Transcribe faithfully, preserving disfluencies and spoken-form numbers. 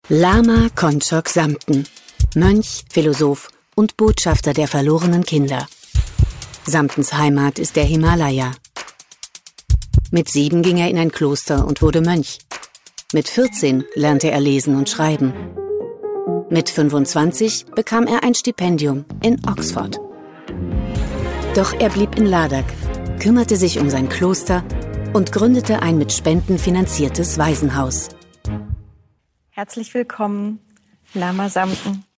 Lama Konchok Samten, Mönch, Philosoph und Botschafter der verlorenen Kinder. Samtens Heimat ist der Himalaya. Mit sieben ging er in ein Kloster und wurde Mönch. Mit vierzehn lernte er lesen und schreiben. Mit fünfundzwanzig bekam er ein Stipendium in Oxford. Doch er blieb in Ladakh, kümmerte sich um sein Kloster und gründete ein mit Spenden finanziertes Waisenhaus. Herzlich willkommen, Lama Samten.